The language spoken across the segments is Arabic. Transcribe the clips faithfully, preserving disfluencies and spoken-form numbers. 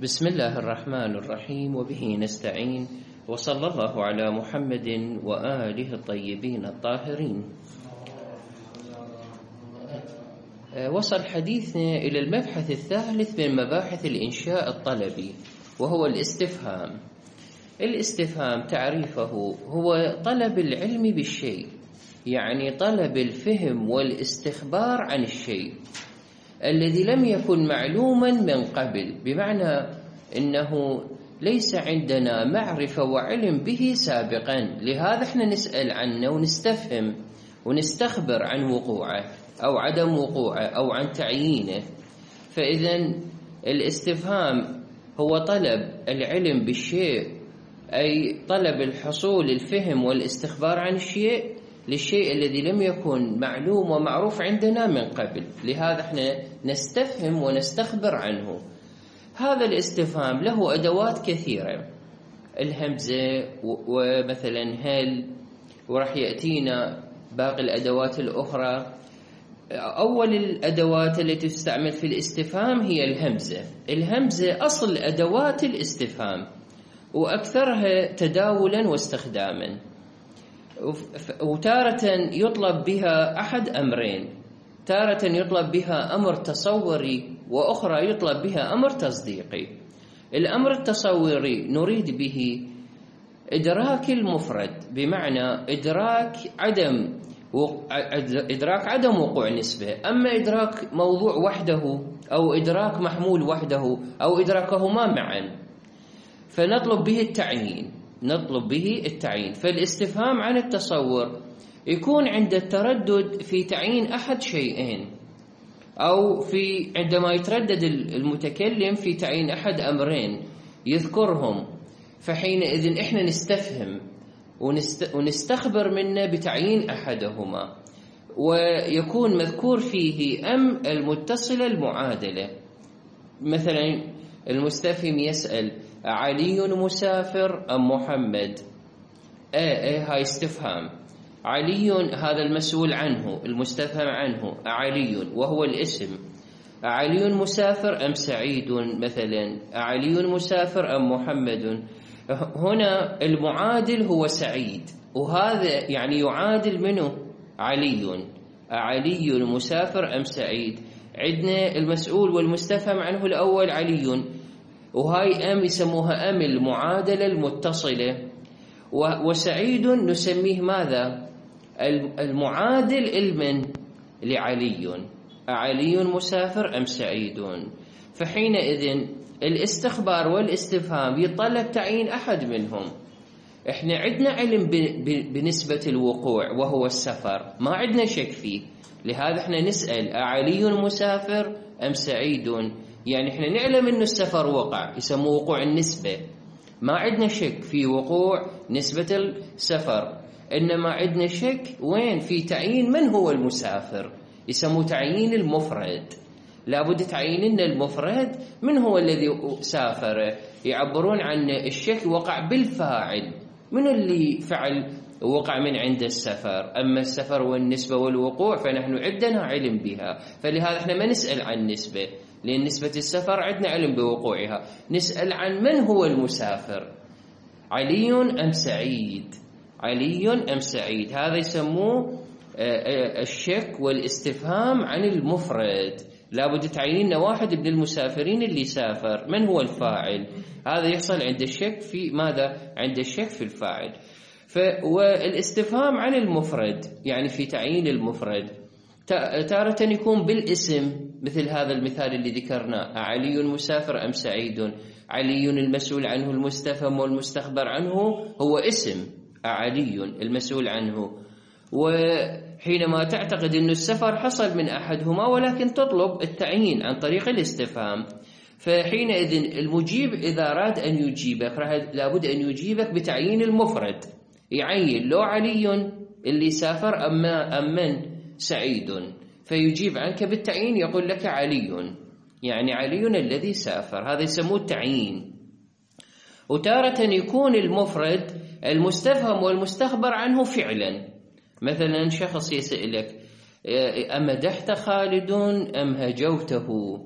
بسم الله الرحمن الرحيم وبه نستعين وصلى الله على محمد وآله الطيبين الطاهرين. وصل حديثنا إلى المبحث الثالث من مباحث الإنشاء الطلبي، وهو الاستفهام. الاستفهام تعريفه هو طلب العلم بالشيء، يعني طلب الفهم والاستخبار عن الشيء الذي لم يكن معلوما من قبل، بمعنى أنه ليس عندنا معرفة وعلم به سابقا، لهذا احنا نسأل عنه ونستفهم ونستخبر عن وقوعه أو عدم وقوعه أو عن تعيينه. فإذا الاستفهام هو طلب العلم بالشيء، أي طلب الحصول الفهم والاستخبار عن الشيء للشيء الذي لم يكن معلوم ومعروف عندنا من قبل، لهذا احنا نستفهم ونستخبر عنه. هذا الاستفهام له أدوات كثيرة، الهمزة ومثلا هل، ورح يأتينا باقي الأدوات الأخرى. أول الأدوات التي تستعمل في الاستفهام هي الهمزة. الهمزة أصل أدوات الاستفهام وأكثرها تداولا واستخداما، وتارة يطلب بها أحد أمرين، تارة يطلب بها أمر تصوري وأخرى يطلب بها أمر تصديقي. الأمر التصوري نريد به إدراك المفرد، بمعنى إدراك عدم إدراك عدم وقوع نسبة، أما إدراك موضوع وحده أو إدراك محمول وحده أو إدراكهما معا فنطلب به التعيين نطلب به التعيين. فالاستفهام عن التصور يكون عند التردد في تعيين أحد شيئين، أو في عندما يتردد المتكلم في تعيين أحد أمرين يذكرهم، فحينئذ إحنا نستفهم ونستخبر منه بتعيين أحدهما، ويكون مذكور فيه أم المتصلة المعادلة. مثلا المستفهم يسأل: علي مسافر أم محمد؟ ايه ايه هاي استفهام. علي هذا المسؤول عنه، المستفهم عنه علي وهو الاسم. علي مسافر أم سعيد؟ مثلا علي مسافر أم محمد؟ هنا المعادل هو سعيد، وهذا يعني يعادل منه علي. علي مسافر أم سعيد؟ عندنا المسؤول والمستفهم عنه الأول علي، وهاي أم يسموها أم المعادلة المتصلة، وسعيد نسميه ماذا؟ المعادل المن لعلي. علي مسافر أم سعيد؟ فحينئذ الاستخبار والاستفهام يتطلب تعيين أحد منهم. احنا عندنا علم بنسبة الوقوع وهو السفر، ما عندنا شك فيه، لهذا احنا نسأل: أعلي مسافر أم سعيد؟ يعني احنا نعلم انه السفر وقع، يسموه وقوع النسبة، ما عندنا شك في وقوع نسبة السفر، انما عندنا شك وين؟ في تعيين من هو المسافر، يسموه تعيين المفرد. لابد تعيين لنا المفرد من هو الذي سافر، يعبرون عن الشك وقع بالفاعل، من اللي فعل وقع من عند السفر. أما السفر والنسبة والوقوع فنحن عندنا علم بها، فلهذا احنا ما نسأل عن نسبة، لأن نسبة السفر عندنا علم بوقوعها، نسأل عن من هو المسافر، علي أم سعيد؟ علي أم سعيد؟ هذا يسموه الشك والاستفهام عن المفرد. لابد تعيين واحد من المسافرين اللي سافر، من هو الفاعل؟ هذا يحصل عند الشك في ماذا؟ عند الشك في الفاعل. والاستفهام عن المفرد يعني في تعيين المفرد تارة يكون بالاسم، مثل هذا المثال اللي ذكرناه: علي مسافر أم سعيد؟ علي المسؤول عنه المستفهم والمستخبر عنه هو اسم علي المسؤول عنه، وحينما تعتقد أن السفر حصل من أحدهما ولكن تطلب التعيين عن طريق الاستفهام، فحينئذ المجيب إذا أراد أن يجيبك لابد أن يجيبك بتعيين المفرد، يعين لو علي اللي سافر أم أم من سعيد، فيجيب عنك بالتعيين، يقول لك علي، يعني علي الذي سافر، هذا يسموه التعيين. وتارة يكون المفرد المستفهم والمستخبر عنه فعلا، مثلا شخص يسألك: أمدحت خالد أم هجوته؟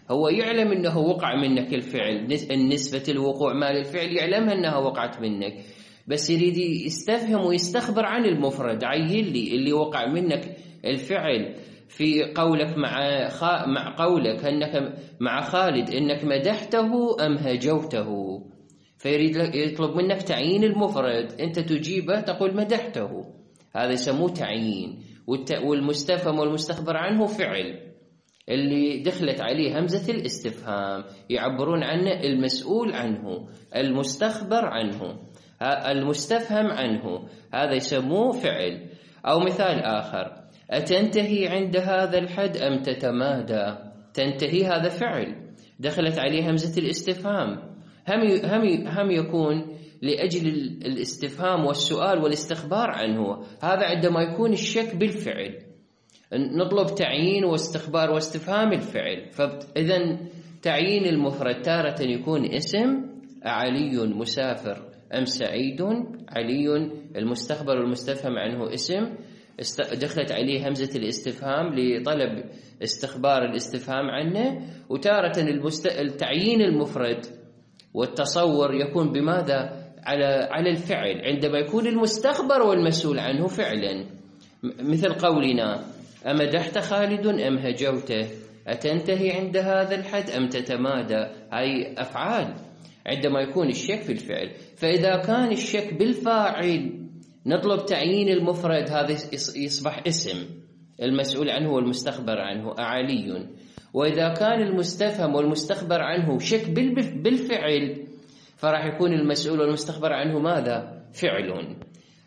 هو يعلم أنه وقع منك الفعل، النسبة الوقوع مال الفعل يعلمها أنها وقعت منك، بس يريد يستفهم ويستخبر عن المفرد. عين لي اللي وقع منك الفعل في قولك مع خا مع قولك أنك مع خالد إنك مدحته أم هجوته، فيريد يطلب منك تعيين المفرد، أنت تجيبه تقول مدحته، هذا يسموه تعيين. والمستفهم والمستخبر عنه فعل اللي دخلت عليه همزة الاستفهام، يعبرون عنه المسؤول عنه، المستخبر عنه، المستفهم عنه، هذا يسموه فعل. أو مثال آخر: أتنتهي عند هذا الحد أم تتمادى؟ تنتهي هذا فعل دخلت عليه همزة الاستفهام، هم هم هم يكون لأجل الاستفهام والسؤال والاستخبار عنه، هذا عندما يكون الشك بالفعل. نطلب تعيين واستخبار واستفهام الفعل. فإذا تعيين المفرد تارة يكون اسم: علي مسافر أم سعيد. علي المستخبر والمستفهم عنه اسم، دخلت عليه همزة الاستفهام لطلب استخبار الاستفهام عنه. وتارة المست... التعيين المفرد والتصور يكون بماذا؟ على على الفعل، عندما يكون المستخبر والمسؤول عنه فعلا، مثل قولنا: أمدحت خالد أم هجوته؟ أتنتهي عند هذا الحد أم تتمادى؟ هاي أفعال عندما يكون الشك في الفعل. فإذا كان الشك بالفاعل نطلب تعيين المفرد، هذا يصبح اسم، المسؤول عنه والمستخبر عنه أعلي. وإذا كان المستفهم والمستخبر عنه شك بالفعل فراح يكون المسؤول والمستخبر عنه ماذا؟ فعل.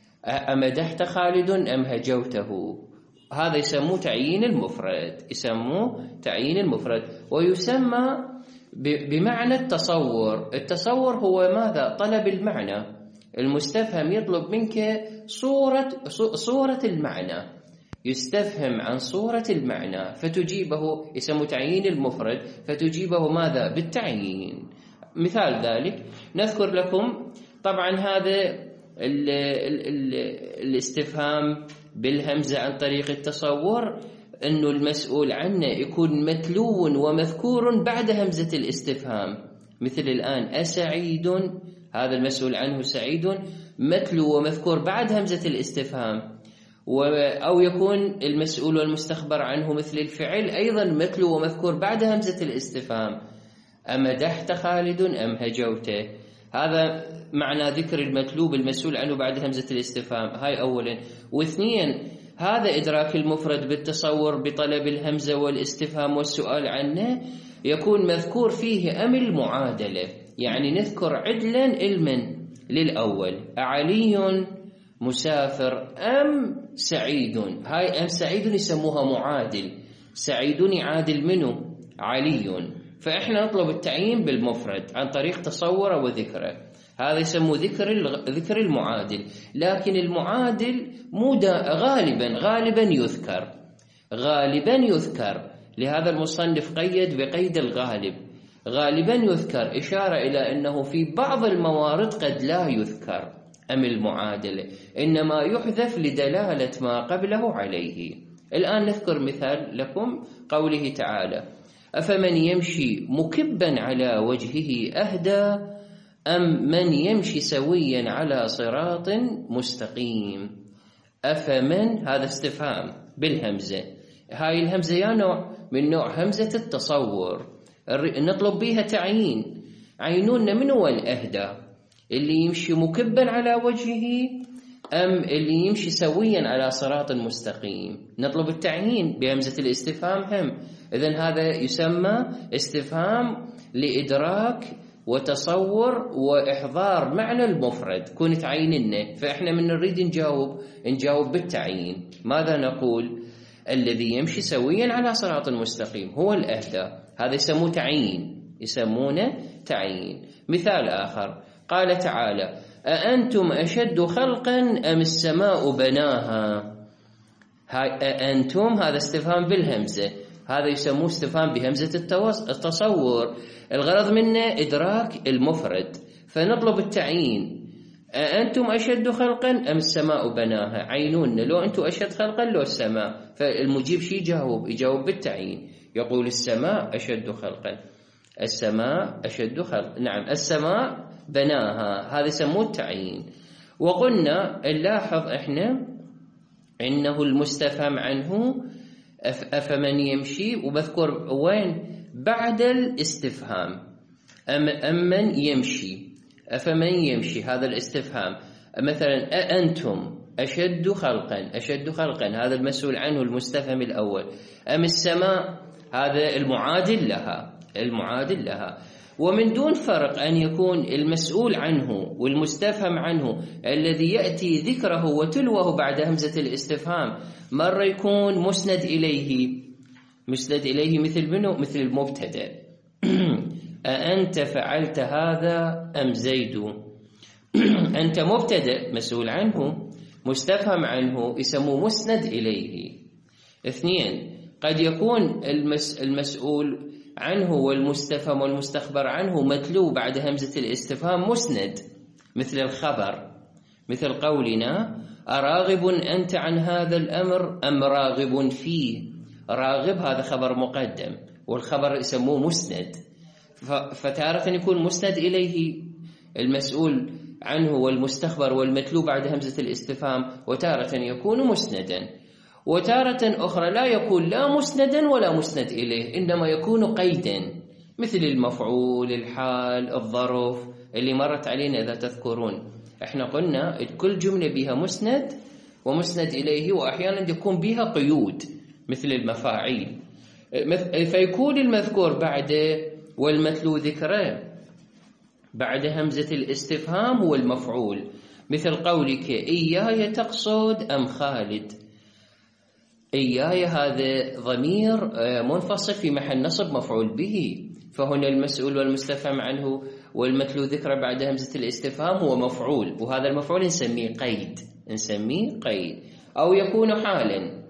أمدحت خالد أم هجوته؟ هذا يسموه تعيين المفرد، يسموه تعيين المفرد. ويسمى بمعنى التصور. التصور هو ماذا؟ طلب المعنى. المستفهم يطلب منك صورة صورة المعنى، يستفهم عن صورة المعنى فتجيبه، يسمى تعيين المفرد، فتجيبه ماذا؟ بالتعيين. مثال ذلك نذكر لكم، طبعا هذا ال ال ال الاستفهام بالهمزة عن طريق التصور، أنه المسؤول عنه يكون متلو ومذكور بعد همزة الاستفهام. مثل الآن: أسعيد؟ هذا المسؤول عنه سعيد متلو ومذكور بعد همزة الاستفهام. أو يكون المسؤول والمستخبر عنه مثل الفعل أيضا متلو ومذكور بعد همزة الاستفهام: أمدحت خالد أم هجوته؟ هذا معنى ذكر المتلو المسؤول عنه بعد همزة الاستفهام، هاي أولا. واثنين، هذا إدراك المفرد بالتصور بطلب الهمزة والاستفهام والسؤال عنه يكون مذكور فيه أم المعادلة، يعني نذكر عدلا علما للأول: أعلي مسافر أم سعيد؟ هاي أم سعيد يسموها معادل، سعيد يعادل منه؟ علي. فإحنا نطلب التعيين بالمفرد عن طريق تصوره وذكره، هذا يسموه ذكر ذكر المعادل. لكن المعادل مو غالبا غالبا يذكر غالبا يذكر لهذا المصنف قيد بقيد الغالب، غالبا يذكر، إشارة إلى أنه في بعض الموارد قد لا يذكر أم المعادلة، إنما يحذف لدلالة ما قبله عليه. الآن نذكر مثال لكم: قوله تعالى: أفمن يمشي مكبا على وجهه أهدى أم من يمشي سويا على صراط مستقيم؟ أفمن هذا استفهام بالهمزة، هاي الهمزة يا نوع من نوع همزة التصور، نطلب بها تعيين. عينون من هو الأهدى؟ اللي يمشي مكبا على وجهه أم اللي يمشي سويا على صراط مستقيم؟ نطلب التعيين بهمزة الاستفهام هم. إذن هذا يسمى استفهام لإدراك وتصور وإحضار معنى المفرد، كون تعيننا. فإحنا من نريد نجاوب نجاوب بالتعيين. ماذا نقول؟ الذي يمشي سويا على صراط مستقيم هو الأهدى، هذا يسموه تعيين، يسمونه تعيين. مثال آخر: قال تعالى: أأنتم أشد خلقا أم السماء بناها؟ هاي أأنتم هذا استفهام بالهمزة، هذا يسموه استفهام بهمزة التصور، الغرض منه إدراك المفرد، فنطلب التعيين: أأنتم أشد خلقا أم السماء بناها؟ عينون، لو أنتم أشد خلقا لو السماء، فالمجيب شي يجاوب؟ يجاوب بالتعيين. يقول السماء أشد خلقا، السماء أشد خلق، نعم السماء بناها، هذا يسموه التعيين. وقلنا نلاحظ إحنا إنه المستفهم عنه أفمن يمشي، وبذكر وين بعد الاستفهام، أم أمن يمشي، أفمن يمشي، هذا الاستفهام. مثلا أأنتم أشد خلقا، أشد خلقا هذا المسؤول عنه المستفهم الأول. أم السماء هذا المعادل لها، المعادل لها. ومن دون فرق أن يكون المسؤول عنه والمستفهم عنه الذي يأتي ذكره وتلوه بعد همزة الاستفهام مرة يكون مسند إليه، مسند إليه مثل منه، مثل المبتدأ أأنت فعلت هذا أم زيد، أنت مبتدأ مسؤول عنه، مستفهم عنه يسموه مسند إليه. اثنين، قد يكون المس المسؤول عنه والمستفهم والمستخبر عنه متلو بعد همزة الاستفهام مسند، مثل الخبر، مثل قولنا أراغب أنت عن هذا الأمر أم راغب فيه، راغب هذا خبر مقدم والخبر يسموه مسند، فتارة يكون مسند إليه المسؤول عنه والمستخبر والمتلو بعد همزة الاستفهام، وتارة يكون مسندا، وتارة أخرى لا يكون لا مسندا ولا مسند إليه، إنما يكون قيدا، مثل المفعول، الحال، الظرف اللي مرت علينا إذا تذكرون. احنا قلنا كل جملة بها مسند ومسند إليه، وأحيانا يكون بها قيود مثل المفاعيل، فيكون المذكور بعده والمتلو ذكره بعد همزة الاستفهام هو المفعول، مثل قولك إياي تقصد أم خالد، إياي هذا ضمير منفصل في محل نصب مفعول به، فهنا المسؤول والمستفهم عنه والمتلو ذكره بعد همزة الاستفهام هو مفعول، وهذا المفعول نسميه قيد، نسميه قيد. أو يكون حالا،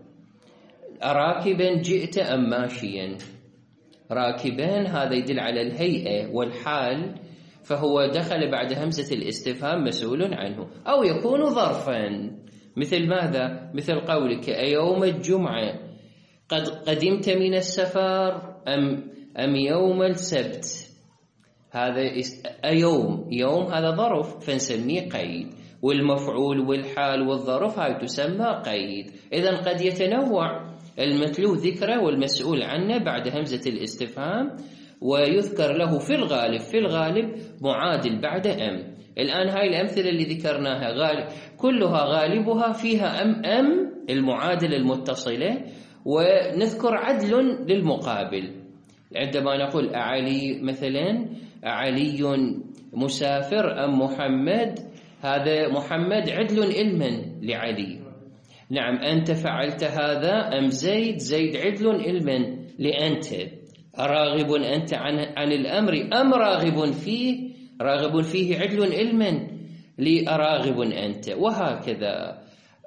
راكبا جئت أم ماشيا، راكبان هذا يدل على الهيئة والحال، فهو دخل بعد همزة الاستفهام مسؤول عنه. أو يكون ظرفا، مثل ماذا؟ مثل قولك أيوم الجمعة قد قدمت من السفر أم أم يوم السبت، هذا أيوم، يوم هذا ظرف فنسميه قيد، والمفعول والحال والظرف هاي تسمى قيد. إذن قد يتنوع المتلو ذكره والمسؤول عنه بعد همزة الاستفهام، ويذكر له في الغالب في الغالب معادل بعد أم. الآن هاي الأمثلة اللي ذكرناها غالب كلها غالبها فيها أم أم المعادلة المتصلة، ونذكر عدل للمقابل. عندما نقول أعلي مثلا، أعلي مسافر أم محمد، هذا محمد عدل علما لعلي. نعم أنت فعلت هذا أم زيد، زيد عدل علما لأنت. راغب أنت عن, عن الأمر أم راغب فيه، راغب فيه عدل علما لأراغب أنت، وهكذا.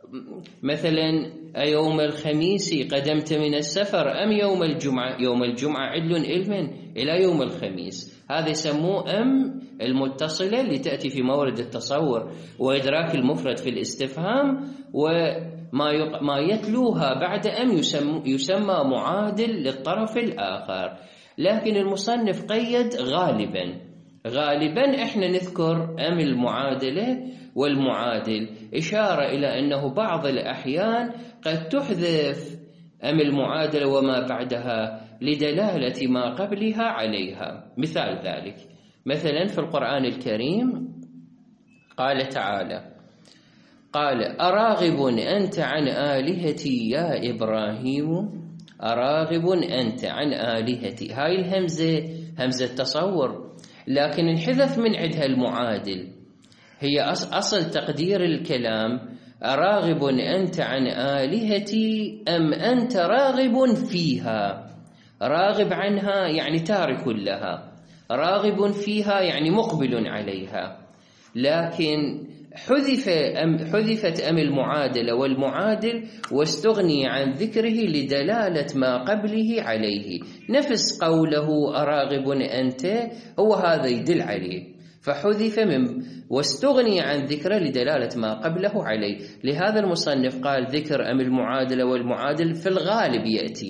مثلا أيوم الخميس قدمت من السفر أم يوم الجمعة، يوم الجمعة عدل علما إلى يوم الخميس، هذا يسموه أم المتصلة اللي تأتي في مورد التصور وإدراك المفرد في الاستفهام، وما ما يتلوها بعد أم يسمى, يسمى معادل للطرف الآخر. لكن المصنف قيد غالبا، غالبا احنا نذكر أم المعادلة والمعادل، إشارة إلى أنه بعض الأحيان قد تحذف أم المعادلة وما بعدها لدلالة ما قبلها عليها. مثال ذلك مثلا في القرآن الكريم قال تعالى، قال أراغب أنت عن آلهتي يا إبراهيم، أراغب أنت عن آلهتي، هاي الهمزة همزة تصور، لكن انحذف من عندها المعادل، هي أصل تقدير الكلام أراغب أنت عن آلهتي أم أنت راغب فيها، راغب عنها يعني تارك لها، راغب فيها يعني مقبل عليها. لكن حذف أم حذفت أم المعادلة والمعادل واستغني عن ذكره لدلالة ما قبله عليه، نفس قوله أراغب أنت هو هذا يدل عليه، فحذف من واستغني عن ذكره لدلالة ما قبله عليه. لهذا المصنف قال ذكر أم المعادلة والمعادل في الغالب يأتي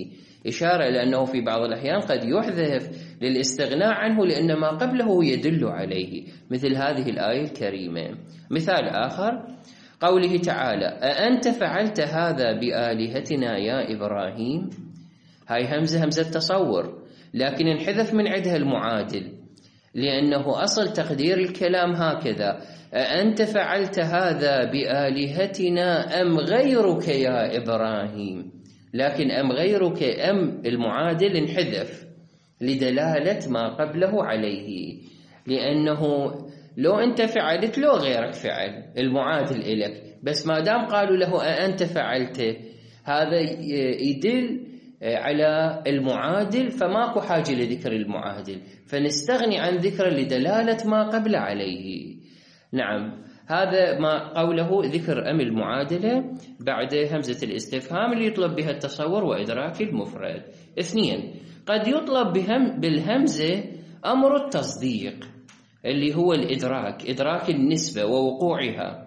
إشارة إلى أنه في بعض الأحيان قد يحذف للاستغناء عنه لأن ما قبله يدل عليه، مثل هذه الآية الكريمة. مثال آخر قوله تعالى: أأنت فعلت هذا بآلهتنا يا إبراهيم؟ هاي همزة همزة تصور، لكن انحذف من عندها المعادل، لأنه أصل تقدير الكلام هكذا: أأنت فعلت هذا بآلهتنا أم غيرك يا إبراهيم؟ لكن أم غيرك أم المعادل انحذف لدلالة ما قبله عليه، لأنه لو أنت فعلت لو غيرك فعل المعادل إلك، بس ما دام قالوا له أأنت فعلت هذا يدل على المعادل، فماكو حاجة لذكر المعادل، فنستغني عن ذكر لدلالة ما قبل عليه. نعم، هذا ما قوله ذكر أم المعادلة بعد همزة الاستفهام اللي يطلب بها التصور وإدراك المفرد. اثنين، قد يطلب بهم بالهمزة أمر التصديق اللي هو الإدراك، إدراك النسبة ووقوعها.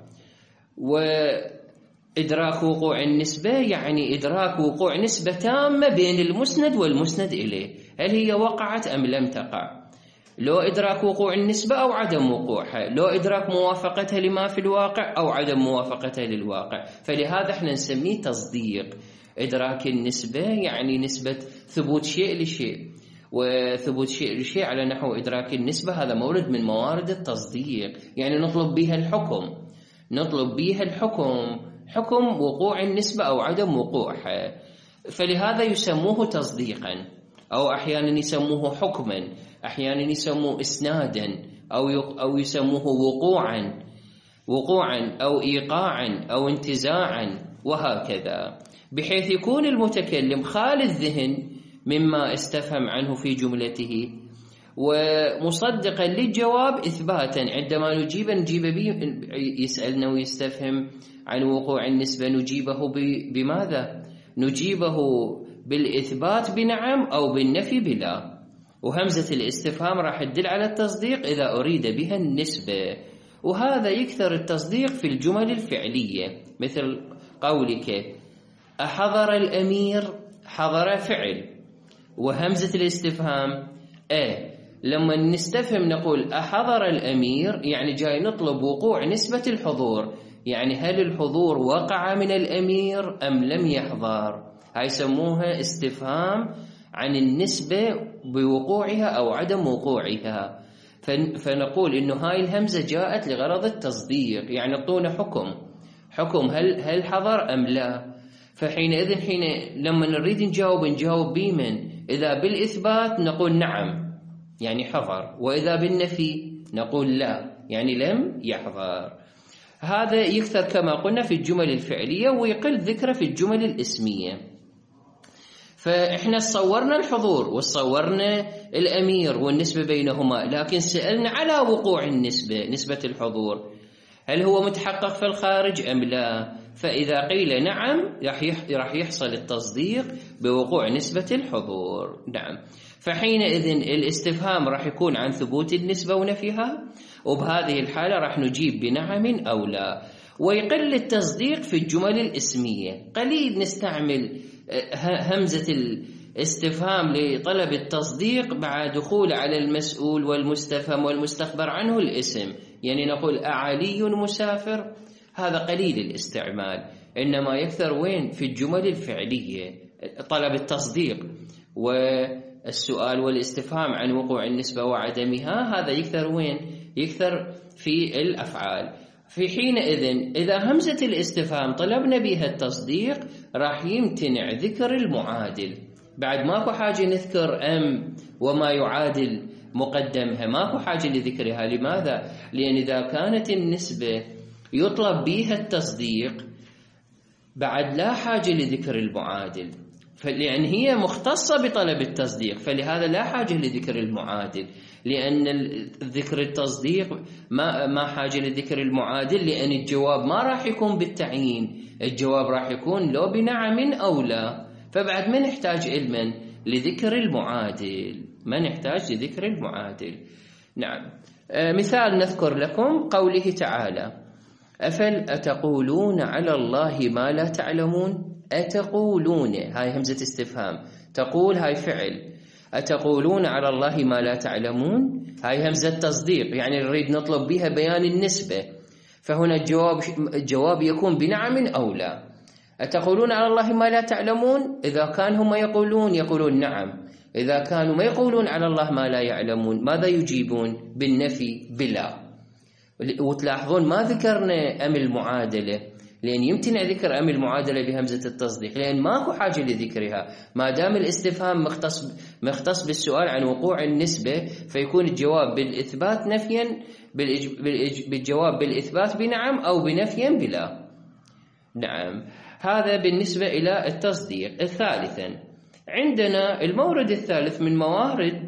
وإدراك وقوع النسبة يعني إدراك وقوع نسبة تامة بين المسند والمسند إليه، هل هي وقعت أم لم تقع؟ لو إدراك وقوع النسبة أو عدم وقوعها، لو إدراك موافقتها لما في الواقع أو عدم موافقتها للواقع، فلهذا احنا نسميه تصديق. إدراك النسبة يعني نسبة ثبوت شيء لشيء، وثبوت شيء لشيء على نحو إدراك النسبة هذا مورد من موارد التصديق، يعني نطلب بها الحكم، نطلب بها الحكم حكم وقوع النسبة أو عدم وقوعها، فلهذا يسموه تصديقا، أو أحيانا يسموه حكما، أحيانا يسموه إسنادا، أو أو يسموه وقوعا وقوعا أو إيقاعا أو انتزاعا، وهكذا، بحيث يكون المتكلم خالي الذهن مما استفهم عنه في جملته، ومصدقا للجواب إثباتا. عندما نجيب نجيب به، يسألنا ويستفهم عن وقوع النسبة نجيبه بماذا؟ نجيبه بالإثبات بنعم أو بالنفي بلا. وهمزة الاستفهام راح تدل على التصديق إذا أريد بها النسبة، وهذا يكثر التصديق في الجمل الفعلية، مثل قولك أحضر الأمير، حضر فعل، وهمزة الاستفهام أ. لما نستفهم نقول أحضر الأمير يعني جاي نطلب وقوع نسبة الحضور، يعني هل الحضور وقع من الأمير أم لم يحضر؟ هاي يسموها استفهام عن النسبة بوقوعها أو عدم وقوعها، فنقول إنه هاي الهمزة جاءت لغرض التصديق، يعني اعطونا حكم حكم هل هل حضر أم لا. فحينئذ حين لما نريد نجاوب نجاوب بمن؟ إذا بالإثبات نقول نعم يعني حضر، وإذا بالنفي نقول لا يعني لم يحضر. هذا يكثر كما قلنا في الجمل الفعلية، ويقل ذكره في الجمل الاسمية. فإحنا صورنا الحضور وصورنا الأمير والنسبة بينهما، لكن سألنا على وقوع النسبة، نسبة الحضور هل هو متحقق في الخارج أم لا؟ فإذا قيل نعم راح يحصل التصديق بوقوع نسبة الحضور. نعم، فحينئذ الاستفهام راح يكون عن ثبوت النسبة ونفيها، وبهذه الحالة راح نجيب بنعم أو لا. ويقل التصديق في الجمل الاسمية، قليل نستعمل همزة الاستفهام لطلب التصديق مع دخول على المسؤول والمستفهم والمستخبر عنه الاسم، يعني نقول أعلي مسافر، هذا قليل الاستعمال، إنما يكثر وين؟ في الجمل الفعلية، طلب التصديق والسؤال والاستفهام عن وقوع النسبة وعدمها، هذا يكثر وين؟ يكثر في الأفعال. في حينئذ إذا همزة الاستفهام طلبنا بها التصديق راح يمتنع ذكر المعادل، بعد ماكو حاجة نذكر أم وما يعادل مقدمها، ماكو حاجة لذكرها. لماذا؟ لأن إذا كانت النسبة يطلب بها التصديق بعد لا حاجة لذكر المعادل، لأن هي مختصة بطلب التصديق، فلهذا لا حاجة لذكر المعادل، لأن ذكر التصديق ما ما حاجة لذكر المعادل، لأن الجواب ما راح يكون بالتعيين، الجواب راح يكون لو بنعم أو لا، فبعد ما نحتاج علما لذكر المعادل، ما نحتاج لذكر المعادل. نعم، مثال نذكر لكم قوله تعالى أفل أتقولون على الله ما لا تعلمون. أتقولون هاي همزة استفهام تقول هاي فعل. أتقولون على الله ما لا تعلمون، هاي همزة تصديق، يعني نريد نطلب بها بيان النسبة، فهنا الجواب الجواب يكون بنعم أو لا. أتقولون على الله ما لا تعلمون، إذا كان هم يقولون يقولون نعم، إذا كانوا ما يقولون على الله ما لا يعلمون ماذا يجيبون؟ بالنفي بلا. وتلاحظون ما ذكرنا أم المعادلة، لأن يمتنع ذكر أم المعادلة بهمزة التصديق، لأن ماكو حاجة لذكرها، ما دام الاستفهام مختص مختص بالسؤال عن وقوع النسبة، فيكون الجواب بالإثبات نفيا، بالجواب بالإثبات بنعم أو بنفيا بلا. نعم، هذا بالنسبة إلى التصديق. ثالثا عندنا المورد الثالث من موارد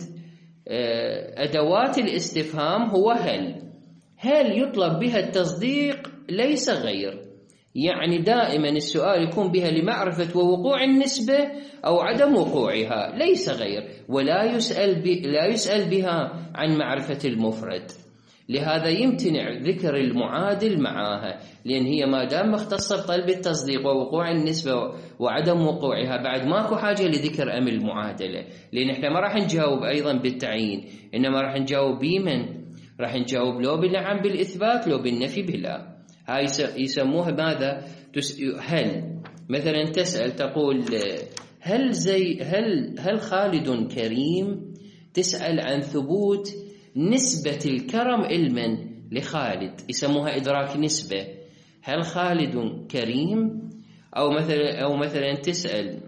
أدوات الاستفهام هو هل. هل يطلب بها التصديق ليس غير، يعني دائما السؤال يكون بها لمعرفة ووقوع النسبة أو عدم وقوعها ليس غير، ولا يسأل, لا يسأل بها عن معرفة المفرد. لهذا يمتنع ذكر المعادل معها، لأن هي ما دام مختصة بطلب التصديق ووقوع النسبة وعدم وقوعها بعد ماكو حاجة لذكر أم المعادلة، لأن احنا ما راح نجاوب أيضا بالتعيين، إنما راح نجاوب بمن؟ راح نجاوب لو بالنعم بالإثبات لو بالنفي بلا. هاي يسموها ماذا؟ هل مثلا تسأل تقول هل زي هل هل خالد كريم، تسأل عن ثبوت نسبة الكرم علما لخالد، يسموها إدراك نسبة. هل خالد كريم؟ أو مثلا أو مثلا تسأل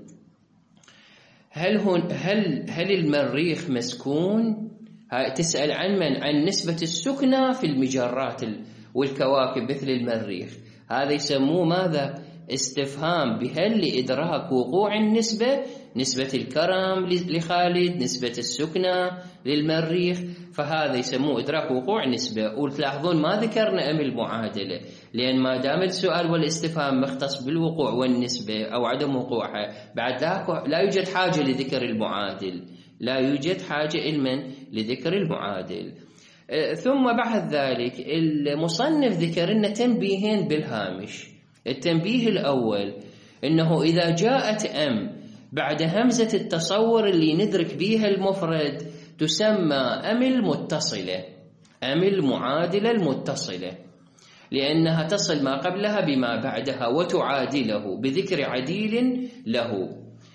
هل هن هل هل المريخ مسكون؟ تسأل عن من؟ عن نسبة السكنى في المجرات والكواكب مثل المريخ. هذا يسموه ماذا؟ استفهام بهل لإدراك وقوع النسبة، نسبة الكرم لخالد، نسبة السكنى للمريخ، فهذا يسموه إدراك وقوع نسبة. وتلاحظون ما ذكرنا أم المعادلة، لأن ما دام السؤال والاستفهام مختص بالوقوع والنسبة أو عدم وقوعها، بعد لا يوجد حاجة لذكر المعادل، لا يوجد حاجة علما لذكر المعادل. ثم بعد ذلك المصنف ذكر لنا تنبيهين بالهامش. التنبيه الأول إنه إذا جاءت أم بعد همزة التصور اللي ندرك بيها المفرد تسمى أم المتصلة، أم المعادلة المتصلة، لأنها تصل ما قبلها بما بعدها وتعادله بذكر عديل له.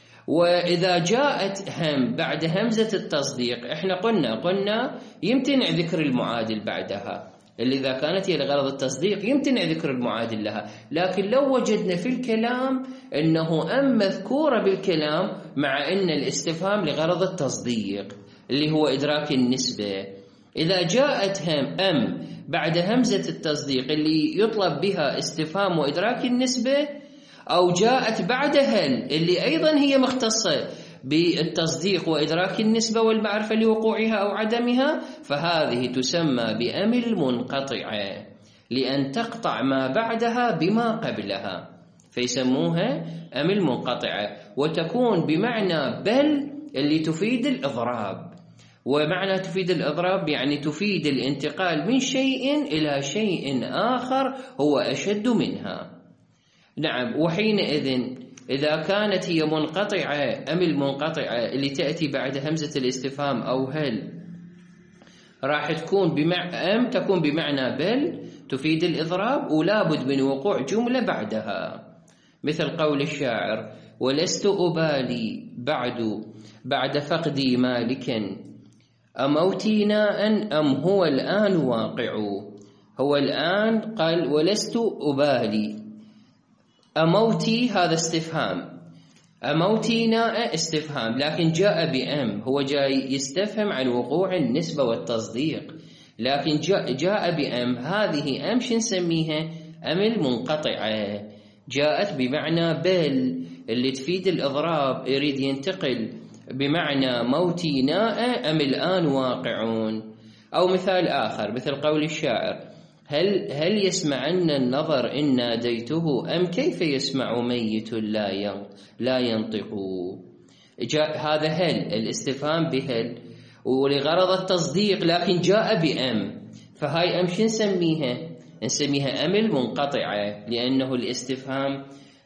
وإذا جاءت هم بعد همزة التصديق احنا قلنا قلنا يمتنع ذكر المعادل بعدها، اللي إذا كانت هي لغرض التصديق يمتنع ذكر المعادل لها. لكن لو وجدنا في الكلام أنه أم مذكورة بالكلام مع أن الاستفهام لغرض التصديق اللي هو إدراك النسبة، إذا جاءت هم أم بعد همزة التصديق اللي يطلب بها استفهام وإدراك النسبة، أو جاءت بعد هل اللي أيضا هي مختصة بالتصديق وإدراك النسبة والمعرفة لوقوعها أو عدمها، فهذه تسمى بأم المنقطعة، لأن تقطع ما بعدها بما قبلها، فيسموها أم المنقطعة. وتكون بمعنى بل اللي تفيد الإضراب، ومعنى تفيد الإضراب يعني تفيد الانتقال من شيء إلى شيء آخر هو أشد منها. نعم، وحينئذ إذا كانت هي منقطعة أم المنقطعة اللي تأتي بعد همزة الاستفهام أو هل راح تكون بمعنى أم تكون بمعنى بل تفيد الإضراب، ولا بد من وقوع جملة بعدها، مثل قول الشاعر ولست أبالي بعد بعد فقدي مالكا أموتي ناء أم هو الآن واقع. هو الآن قال ولست أبالي، أموتي هذا استفهام، أموتي ناء استفهام، لكن جاء بأم، هو جاي يستفهم عن وقوع النسبة والتصديق، لكن جاء, جاء بأم. هذه أم شو نسميها؟ أم المنقطعة، جاءت بمعنى بل اللي تفيد الإضراب، يريد ينتقل بمعنى موتي ناء أم الآن واقعون. أو مثال آخر مثل قول الشاعر هل هل يسمعن النظر إن ناديته أم كيف يسمع ميت لا لا ينطق. جاء هذا هل الاستفهام بهل ولغرض التصديق، لكن جاء بأم، فهاي أم شو نسميها؟ نسميها أم المنقطعة، لأنه الاستفهام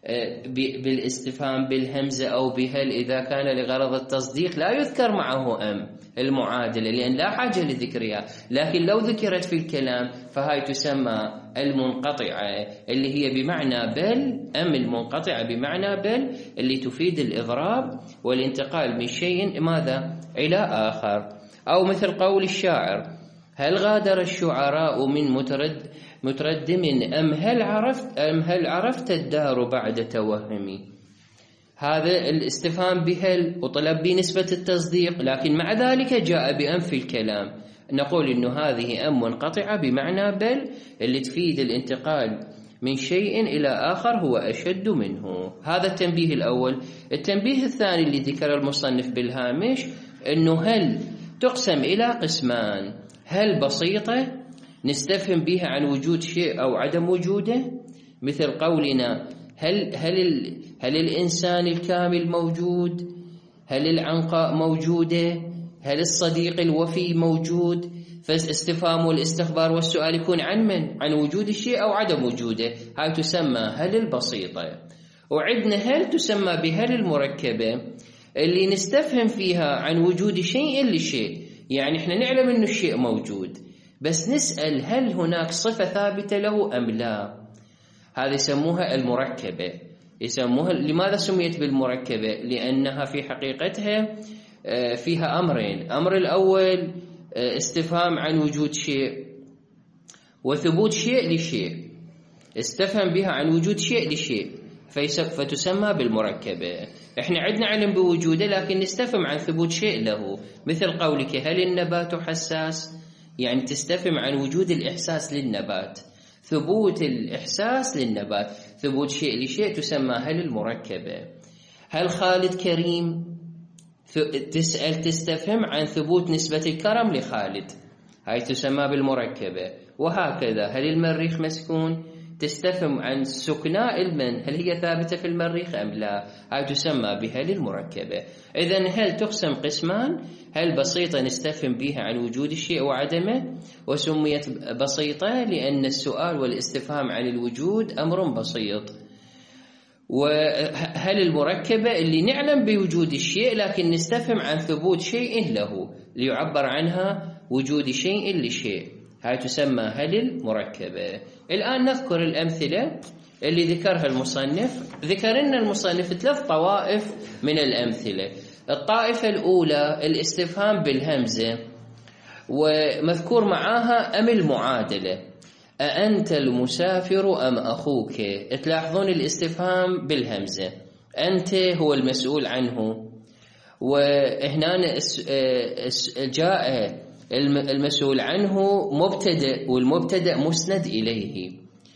بالاستفهام بالهمزة أو بهل إذا كان لغرض التصديق لا يذكر معه أم المعادلة لأن لا حاجة لذكرها، لكن لو ذكرت في الكلام فهاي تسمى المنقطعة اللي هي بمعنى بل، أم المنقطعة بمعنى بل اللي تفيد الإضراب والانتقال من شيء ماذا إلى آخر. أو مثل قول الشاعر: هل غادر الشعراء من مترد متردم أم هل عرفت أم هل عرفت الدار بعد توهمي. هذا الاستفهام بهل وطلب بنسبة التصديق، لكن مع ذلك جاء بأم في الكلام. نقول إنه هذه أم منقطعة بمعنى بل اللي تفيد الانتقال من شيء إلى آخر هو أشد منه. هذا التنبيه الأول. التنبيه الثاني اللي ذكر المصنف بالهامش إنه هل تقسم إلى قسمان: هل بسيطة نستفهم بها عن وجود شيء أو عدم وجوده، مثل قولنا هل هل هل الإنسان الكامل موجود؟ هل العنقاء موجودة؟ هل الصديق الوفي موجود؟ فالاستفهام والاستخبار والسؤال يكون عن من؟ عن وجود الشيء أو عدم وجوده. هاي تسمى هل البسيطة. وعندنا هل تسمى بهل المركبة اللي نستفهم فيها عن وجود شيء لشيء، يعني احنا نعلم انه الشيء موجود بس نسأل هل هناك صفة ثابتة له أم لا. هذه يسموها المركبة. يسموها لماذا سميت بالمركبة؟ لأنها في حقيقتها فيها أمرين: أمر الأول استفهام عن وجود شيء وثبوت شيء لشيء، استفهم بها عن وجود شيء لشيء فتسمى بالمركبة. احنا عندنا علم بوجوده لكن نستفهم عن ثبوت شيء له، مثل قولك هل النبات حساس، يعني تستفهم عن وجود الإحساس للنبات، ثبوت الإحساس للنبات، ثبوت شيء لشيء تسمى هل المركبة. هل خالد كريم، تسأل تستفهم عن ثبوت نسبة الكرم لخالد، هاي تسمى بالمركبة. وهكذا هل المريخ مسكون، تستفهم عن سكناء المن هل هي ثابتة في المريخ أم لا، هاي تسمى بهل المركبة. إذن هل تقسم قسمان: هل بسيطة نستفهم بها عن وجود الشيء وعدمه، وسميت بسيطة لأن السؤال والاستفهام عن الوجود أمر بسيط. وهل المركبة اللي نعلم بوجود الشيء لكن نستفهم عن ثبوت شيء له ليعبر عنها وجود شيء لشيء، هاي تسمى هل المركبة. الآن نذكر الأمثلة اللي ذكرها المصنف. ذكر لنا المصنف ثلاث طوائف من الأمثلة. الطائفة الأولى الاستفهام بالهمزة، ومذكور معاها أم المعادلة: أأنت المسافر أم أخوك. تلاحظون الاستفهام بالهمزة، أنت هو المسؤول عنه، وهنا جاء المسؤول عنه مبتدأ والمبتدأ مسند إليه.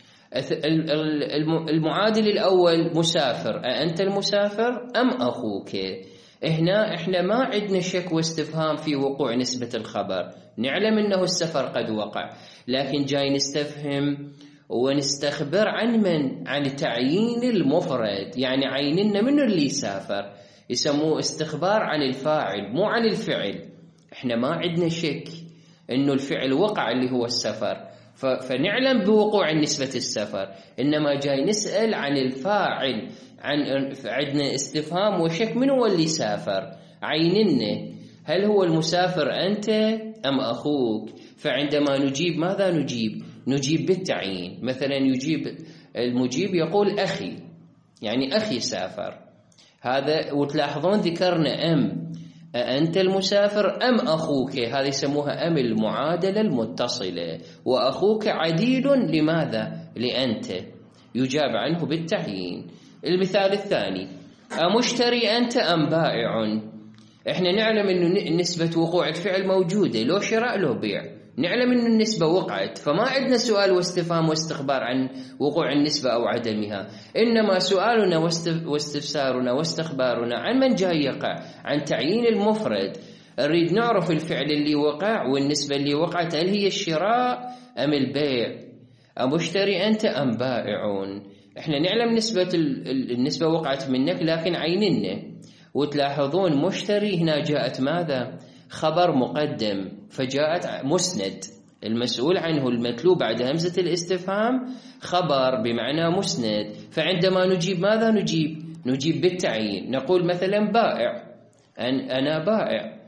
المعادل الأول مسافر: أأنت المسافر أم أخوك. هنا احنا ما عندنا شك واستفهام في وقوع نسبة الخبر، نعلم انه السفر قد وقع، لكن جاي نستفهم ونستخبر عن من؟ عن تعيين المفرد، يعني عيننا منه اللي سافر، يسموه استخبار عن الفاعل مو عن الفعل. احنا ما عندنا شك انه الفعل وقع اللي هو السفر، فنعلم بوقوع نسبة السفر، انما جاي نسأل عن الفاعل، عن عندنا استفهام وشك من هو اللي سافر، عيننا هل هو المسافر أنت أم أخوك. فعندما نجيب ماذا نجيب؟ نجيب بالتعيين. مثلا يجيب المجيب يقول أخي، يعني أخي سافر. هذا وتلاحظون ذكرنا أم، أنت المسافر أم أخوك، هذه يسموها أم المعادلة المتصلة، وأخوك عديل لماذا؟ لأنت، يجاب عنه بالتعيين. المثال الثاني: أمشتري أنت أم بائع. إحنا نعلم أن نسبة وقوع الفعل موجودة، لو شراء لو بيع، نعلم أن النسبة وقعت، فما عندنا سؤال واستفهام واستخبار عن وقوع النسبة أو عدمها، إنما سؤالنا واستفسارنا واستخبارنا عن من جاي يقع، عن تعيين المفرد. نريد نعرف الفعل اللي وقع والنسبة اللي وقعت هل هي الشراء أم البيع. أمشتري أنت أم بائعون. احنا نعلم نسبة النسبة وقعت منك لكن عيننا. وتلاحظون مشتري هنا جاءت ماذا؟ خبر مقدم، فجاءت مسند المسؤول عنه المتلو بعد همزة الاستفهام خبر بمعنى مسند، فعندما نجيب ماذا نجيب؟ نجيب بالتعيين، نقول مثلا بائع، أن أنا بائع،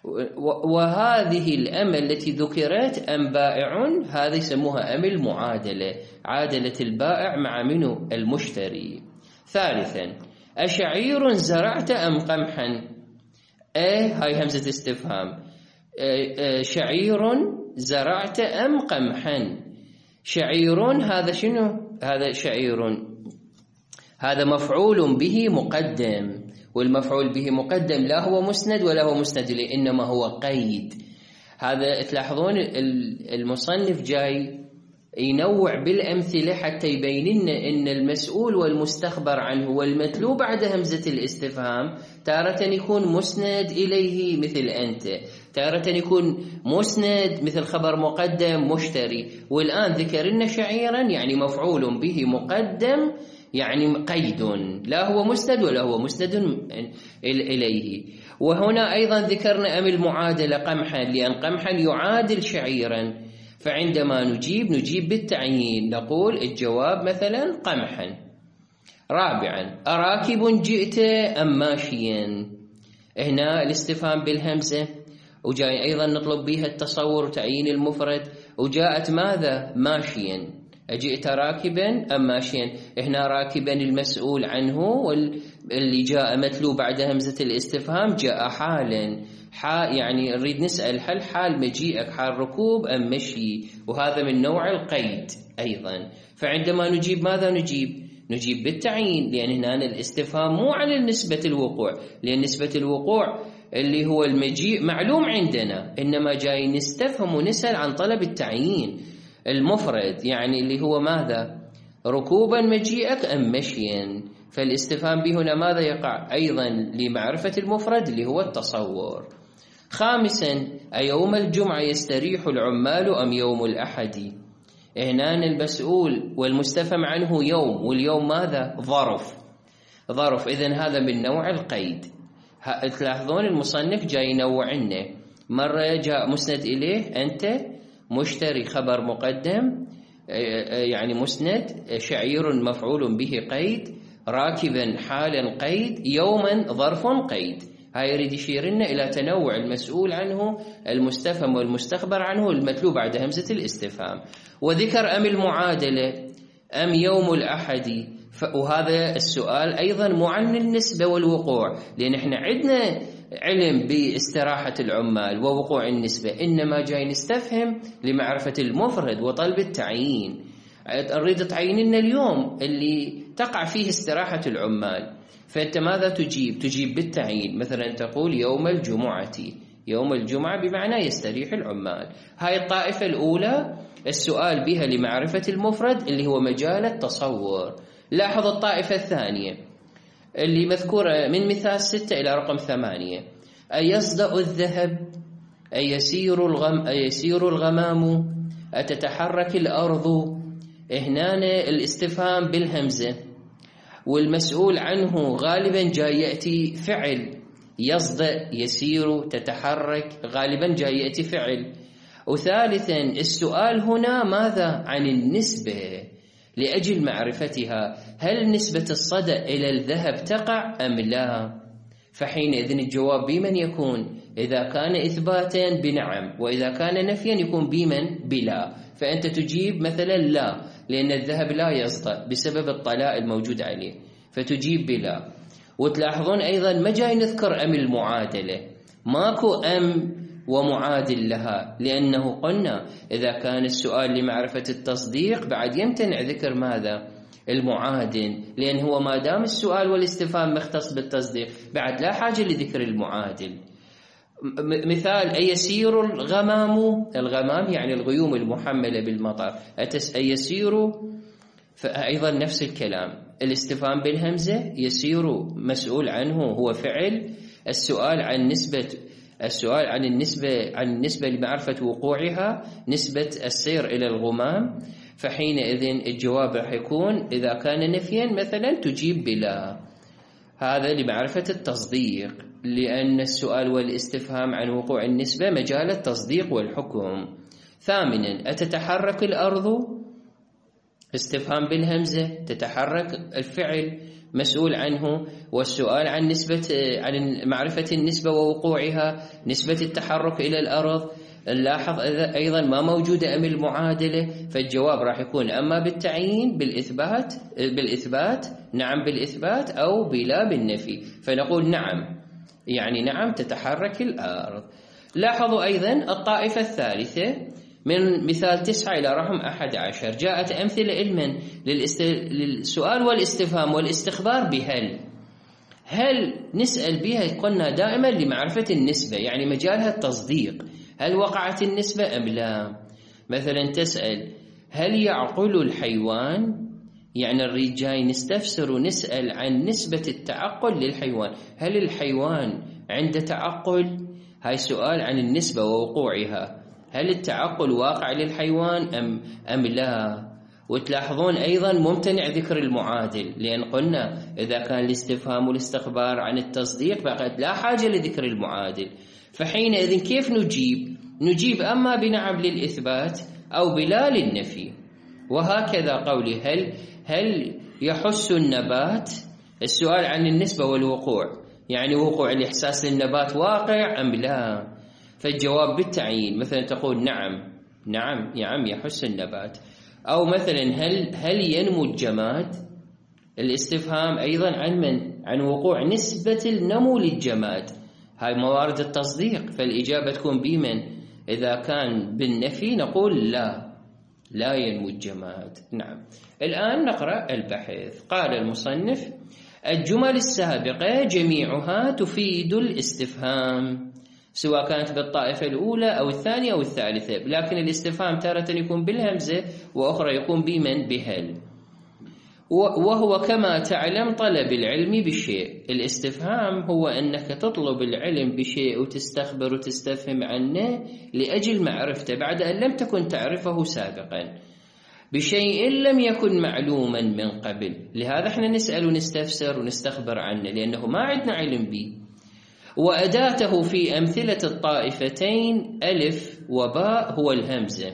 وهذه الأم التي ذكرت أم بائع، هذه يسموها أم المعادلة، عادلة البائع مع منه المشتري. ثالثا أشعير زرعت أم قمحا؟ أه هاي همزة استفهام، شعير زرعت أم قمحا؟ شعير هذا شنو؟ هذا شعير هذا مفعول به مقدم، والمفعول به مقدم لا هو مسند ولا هو مسند إليه، إنما هو قيد. هذا تلاحظون المصنف جاي ينوع بالأمثلة حتى يبين لنا إن المسؤول والمستخبر عنه والمتلو بعد همزة الاستفهام تارة يكون مسند إليه مثل أنت، تارة يكون مسند مثل خبر مقدم مشتري، والآن ذكر لنا شعيرا يعني مفعول به مقدم يعني قيد، لا هو مسند ولا هو مسند إليه. وهنا أيضا ذكرنا أم المعادلة قمحا، لأن قمحا يعادل شعيرا، فعندما نجيب نجيب بالتعيين، نقول الجواب مثلا قمحا. رابعا أراكب جئت أم ماشيا؟ هنا الاستفهام بالهمزة، وجاي أيضا نطلب بها التصور وتعيين المفرد، وجاءت ماذا؟ ماشيا. أجئت راكبا أم ماشيا؟ هنا راكبا المسؤول عنه، واللي جاء متلو بعد همزة الاستفهام جاء حالا، حال يعني نريد نسأل هل حال مجيئك حال ركوب أم مشي، وهذا من نوع القيد أيضا. فعندما نجيب ماذا نجيب؟ نجيب بالتعيين، لأن هنا الاستفهام مو على نسبة الوقوع، لأن نسبة الوقوع اللي هو المجيء معلوم عندنا، إنما جاي نستفهم ونسأل عن طلب التعيين المفرد، يعني اللي هو ماذا؟ ركوبا مجيئك أم مشيا. فالاستفهام به هنا ماذا يقع؟ أيضا لمعرفة المفرد اللي هو التصور. خامسا أيوم الجمعة يستريح العمال أم يوم الأحد؟ هنا المسؤول والمستفهم عنه يوم، واليوم ماذا؟ ظرف، ظرف، إذن هذا من نوع القيد. تلاحظون المصنف جاي ينوع لنا، مرة جاء مسند إليه أنت مشتري خبر مقدم يعني مسند، شعير مفعول به قيد، راكبا حالا قيد، يوما ظرف قيد. هاي يريد يشير لنا إلى تنوع المسؤول عنه المستفهم والمستخبر عنه المتلو بعد همزة الاستفهام. وذكر أم المعادلة أم يوم الأحد، وهذا السؤال أيضا مو عن النسبة والوقوع، لأن احنا عندنا علم باستراحة العمال ووقوع النسبة، إنما جاي نستفهم لمعرفة المفرد وطلب التعيين. أريد تعيين لنا اليوم اللي تقع فيه استراحة العمال، فأنت ماذا تجيب؟ تجيب بالتعيين، مثلا تقول يوم الجمعة، يوم الجمعة بمعنى يستريح العمال. هاي الطائفة الأولى السؤال بها لمعرفة المفرد اللي هو مجال التصور. لاحظ الطائفة الثانية اللي مذكورة من مثال ستة إلى رقم ثمانية، أيصدأ الذهب، أيسير الغم أيسير الغمام، أتتحرك الأرض. هنا الاستفهام بالهمزة، والمسؤول عنه غالبا جاي يأتي فعل، يصدأ يسير تتحرك، غالبا جاي يأتي فعل. وثالثا السؤال هنا ماذا؟ عن النسبة، لأجل معرفتها هل نسبة الصدأ إلى الذهب تقع أم لا؟ فحينئذ الجواب بمن يكون؟ إذا كان إثباتا بنعم، وإذا كان نفيا يكون بمن؟ بلا. فأنت تجيب مثلا لا، لأن الذهب لا يصدأ بسبب الطلاء الموجود عليه، فتجيب بلا. وتلاحظون أيضا ما جاي نذكر أم المعادلة، ماكو أم ومعادل لها، لأنه قلنا إذا كان السؤال لمعرفة التصديق بعد يمتنع ذكر ماذا؟ المعادل، لأن هو ما دام السؤال والاستفهام مختص بالتصديق بعد لا حاجة لذكر المعادل. مثال أيسير الغمام، الغمام يعني الغيوم المحملة بالمطر، أيسير، فأيضا نفس الكلام، الاستفهام بالهمزة، يسير مسؤول عنه هو فعل، السؤال عن نسبة السؤال عن النسبة عن النسبة لمعرفة وقوعها، نسبة السير إلى الغمام، فحينئذ الجواب راح يكون إذا كان نفيا مثلا تجيب بلا. هذا لمعرفة التصديق، لأن السؤال والاستفهام عن وقوع النسبة مجال التصديق والحكم. ثامنا أتتحرك الأرض؟ استفهام بالهمزة، تتحرك الفعل مسؤول عنه، والسؤال عن نسبة عن معرفة النسبة ووقوعها، نسبة التحرك إلى الأرض. نلاحظ أيضا ما موجودة أم المعادلة، فالجواب راح يكون أما بالتعيين بالإثبات بالإثبات نعم بالإثبات، أو بلا بالنفي، فنقول نعم، يعني نعم تتحرك الأرض. لاحظوا أيضا الطائفة الثالثة من مثال تسعة إلى رقم أحد عشر جاءت أمثلة علما للاست... للسؤال والاستفهام والاستخبار بهل. هل نسأل بها قلنا دائما لمعرفة النسبة، يعني مجالها التصديق، هل وقعت النسبة أم لا؟ مثلا تسأل هل يعقل الحيوان؟ يعني الريد جاي نستفسر ونسأل عن نسبة التعقل للحيوان، هل الحيوان عنده تعقل؟ هاي سؤال عن النسبة ووقوعها، هل التعقل واقع للحيوان أم, أم لا؟ وتلاحظون أيضا ممتنع ذكر المعادل، لأن قلنا إذا كان الاستفهام والاستخبار عن التصديق فقد لا حاجة لذكر المعادل، فحينئذ كيف نجيب؟ نجيب أما بنعم للإثبات أو بلا للنفي. وهكذا قولي هل هل يحس النبات؟ السؤال عن النسبة والوقوع، يعني وقوع الإحساس للنبات واقع أم لا؟ فالجواب بالتعيين، مثلا تقول نعم نعم نعم يحس النبات. أو مثلا هل هل ينمو الجماد؟ الاستفهام أيضا عن من؟ عن وقوع نسبة النمو للجماد، هاي موارد التصديق، فالإجابة تكون بمن؟ إذا كان بالنفي نقول لا لا ينمو الجماد. نعم. الآن نقرأ البحث. قال المصنف الجمل السابقة جميعها تفيد الاستفهام، سواء كانت بالطائفة الأولى أو الثانية أو الثالثة، لكن الاستفهام تارة يكون بالهمزة وأخرى يكون بمن؟ بهل. وهو كما تعلم طلب العلم بشيء. الاستفهام هو أنك تطلب العلم بشيء وتستخبر وتستفهم عنه لأجل معرفته بعد أن لم تكن تعرفه سابقا، بشيء لم يكن معلوما من قبل. لهذا احنا نسأل ونستفسر ونستخبر عنه لأنه ما عندنا علم به. وأداته في أمثلة الطائفتين ألف وباء هو الهمزة،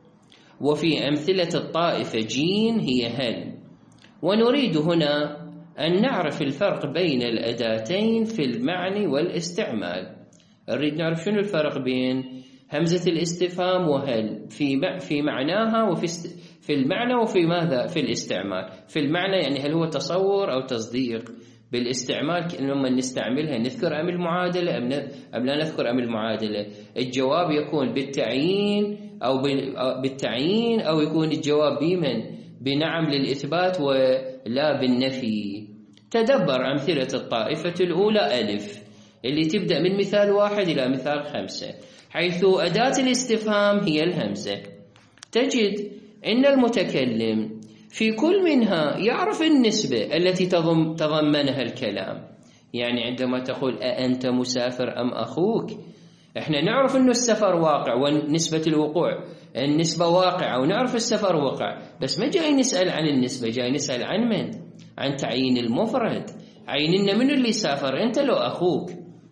وفي أمثلة الطائفة جيم هي هل. ونريد هنا أن نعرف الفرق بين الأداتين في المعنى والاستعمال. نريد نعرف شنو الفرق بين همزة الاستفهام وهل في في معناها وفي في المعنى وفي ماذا؟ في الاستعمال. في المعنى يعني هل هو تصور أو تصديق، بالاستعمال لما نستعملها نذكر أم المعادلة أم لا نذكر أم المعادلة. الجواب يكون بالتعيين أو بالتعيين أو يكون الجواب بمن؟ بنعم للإثبات ولا بالنفي. تدبر أمثلة الطائفة الأولى ألف اللي تبدأ من مثال واحد إلى مثال خمسة، حيث أداة الاستفهام هي الهمزة. تجد أن المتكلم في كل منها يعرف النسبة التي تضم تضمنها الكلام. يعني عندما تقول أأنت مسافر أم أخوك، احنا نعرف أن السفر واقع ونسبة الوقوع النسبة واقعة ونعرف السفر وقع، بس ما جاي نسأل عن النسبة، جاي نسأل عن من؟ عن تعيين المفرد، عيننا من اللي سافر، أنت لو أخوك.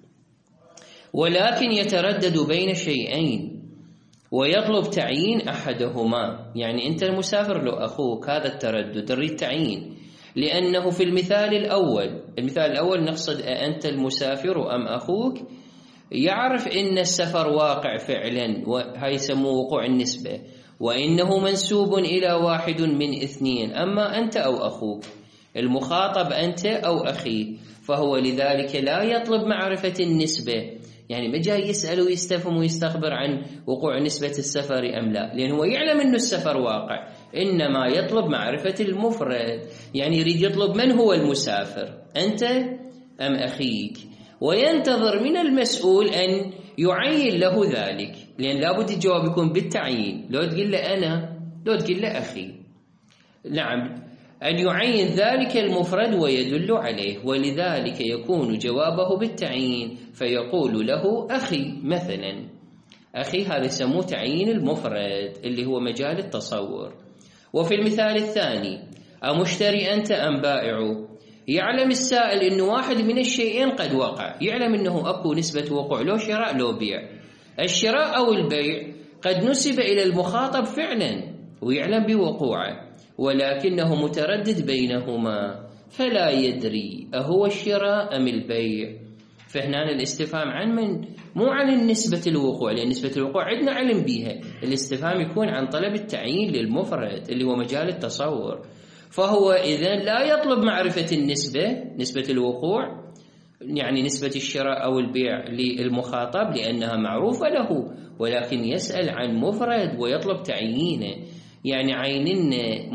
ولكن يتردد بين شيئين ويطلب تعيين أحدهما، يعني أنت المسافر لو أخوك، هذا التردد نريد تعيين. لأنه في المثال الأول المثال الأول نقصد أنت المسافر أم أخوك، يعرف إن السفر واقع فعلا، وهي يسموه وقوع النسبة، وإنه منسوب إلى واحد من اثنين، أما أنت أو أخوك، المخاطب أنت أو أخي، فهو لذلك لا يطلب معرفة النسبة. يعني ما جاي يسأل ويستفهم ويستخبر عن وقوع نسبة السفر أم لا، لأنه يعلم أن السفر واقع، إنما يطلب معرفة المفرد، يعني يريد يطلب من هو المسافر، أنت أم أخيك، وينتظر من المسؤول أن يعين له ذلك، لأن لابد الجواب يكون بالتعيين، لو تقول له أنا لو تقول له أخي. نعم، أن يعين ذلك المفرد ويدل عليه، ولذلك يكون جوابه بالتعيين، فيقول له أخي مثلا. أخي هذا يسموه تعيين المفرد اللي هو مجال التصور. وفي المثال الثاني أمشتري أنت أم بائع، يعلم السائل أنه واحد من الشيئين قد وقع، يعلم أنه أكو نسبة وقوع، لو شراء لو بيع. الشراء أو البيع قد نسب إلى المخاطب فعلا ويعلم بوقوعه، ولكنه متردد بينهما فلا يدري أهو الشراء أم البيع. فهنا الاستفهام عن من؟ مو عن نسبة الوقوع، لأن نسبة الوقوع عندنا علم بها. الاستفهام يكون عن طلب التعيين للمفرد اللي هو مجال التصور. فهو إذن لا يطلب معرفة النسبة، نسبة الوقوع يعني نسبة الشراء أو البيع للمخاطب لأنها معروفة له، ولكن يسأل عن مفرد ويطلب تعيينه، يعني عينن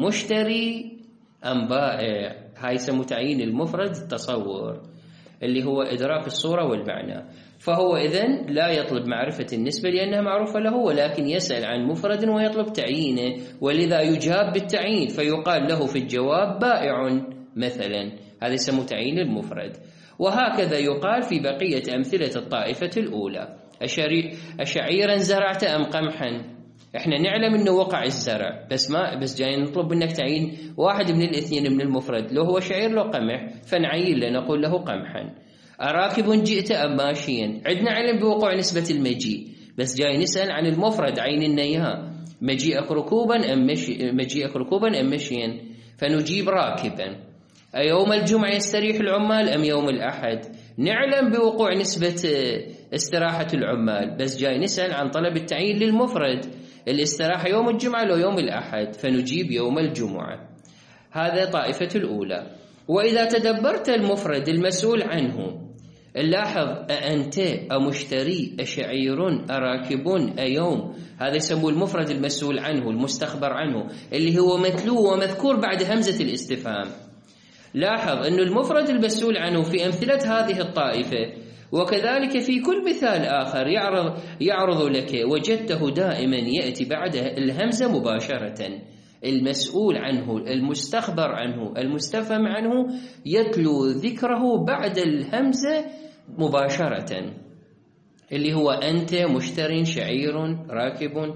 مشتري أم بائع. هاي يسمى تعيين المفرد التصور اللي هو إدراك الصورة والمعنى. فهو إذن لا يطلب معرفة النسبة لأنها معروفة له، ولكن يسأل عن مفرد ويطلب تعيينه، ولذا يجاب بالتعيين فيقال له في الجواب بائع مثلا. هذا يسمى تعيين المفرد. وهكذا يقال في بقية أمثلة الطائفة الأولى. أشعيرا زرعت أم قمحا؟ احنا نعلم انه وقع الزرع، بس ما بس جاي نطلب منك تعيين واحد من الاثنين من المفرد، لو هو شعير لو قمح، فنعين له نقول له قمحا. أراكب جئت أم ماشيا؟ عندنا علم بوقوع نسبة المجيء، بس جاي نسأل عن المفرد عيننا إياها، مجيئك ركوبا أم مشي مجيئك ركوبا أم مشيا؟ فنجيب راكبا. أيوم الجمعة يستريح العمال أم يوم الأحد؟ نعلم بوقوع نسبة استراحة العمال، بس جاي نسأل عن طلب التعيين للمفرد، الاستراحة يوم الجمعة لو يوم الأحد، فنجيب يوم الجمعة. هذا طائفة الأولى. وإذا تدبرت المفرد المسؤول عنه، لاحظ أأنت أمشتري أشعير أراكب أيوم، هذا يسموه المفرد المسؤول عنه المستخبر عنه، اللي هو متلو ومذكور بعد همزة الاستفهام. لاحظ أن المفرد المسؤول عنه في أمثلة هذه الطائفة وكذلك في كل مثال آخر يعرض, يعرض لك وجدته دائما يأتي بعد الهمزة مباشرة. المسؤول عنه المستخبر عنه المستفهم عنه يتلو ذكره بعد الهمزة مباشرة، اللي هو أنت مشتر شعير راكب.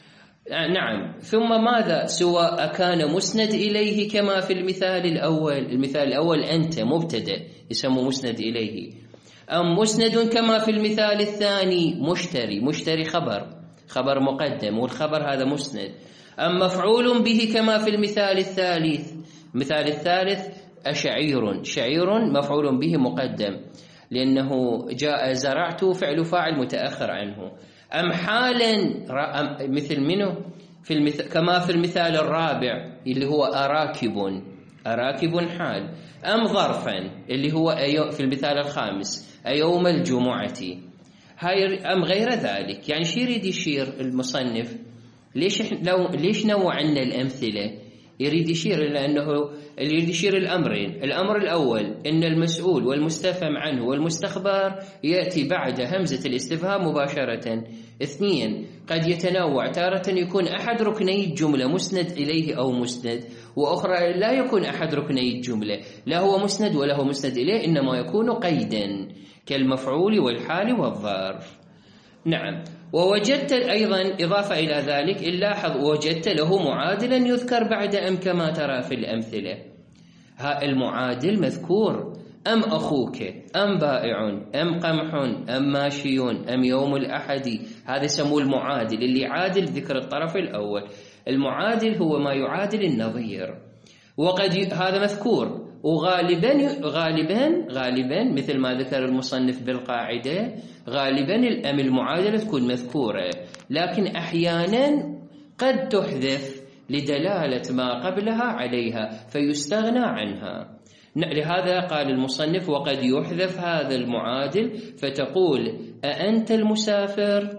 نعم. ثم ماذا؟ سواء كان مسند إليه كما في المثال الأول، المثال الأول أنت مبتدأ يسمى مسند إليه، أم مسند كما في المثال الثاني مشتري، مشتري خبر خبر مقدم والخبر هذا مسند، أم مفعول به كما في المثال الثالث، المثال الثالث أشعير، شعير مفعول به مقدم لأنه جاء زرعت فعل فاعل متأخر عنه، أم حالا مثل منه في المثال كما في المثال الرابع اللي هو أراكب، أراكب حال، أم ظرفا اللي هو في المثال الخامس أيوم الجمعة، هاي أم غير ذلك. يعني شي يريد يشير المصنف؟ ليش لو ليش نوع عنا الأمثلة؟ يريد يشير إلى أنه يريد يشير الأمرين. الأمر الأول أن المسؤول والمستفهم عنه والمستخبر يأتي بعد همزة الاستفهام مباشرة. اثنين، قد يتنوع، تارة يكون أحد ركني الجملة مسند إليه أو مسند، وأخرى لا يكون أحد ركني الجملة، لا هو مسند ولا هو مسند إليه، إنما يكون قيدا كالمفعول والحال والظرف. نعم. ووجدت أيضا إضافة إلى ذلك، لاحظ وجدت له معادلا يذكر بعد أم كما ترى في الأمثلة. ها المعادل مذكور، أم أخوك، أم بائع، أم قمح، أم ماشي، أم يوم الأحد. هذا يسموه المعادل اللي يعادل ذكر الطرف الأول. المعادل هو ما يعادل النظير، وقد ي... هذا مذكور، وغالبا غالبا غالبا مثل ما ذكر المصنف بالقاعدة غالبا الأم المعادلة تكون مذكورة، لكن أحيانا قد تحذف لدلالة ما قبلها عليها فيستغنى عنها. لهذا قال المصنف وقد يحذف هذا المعادل فتقول أأنت المسافر،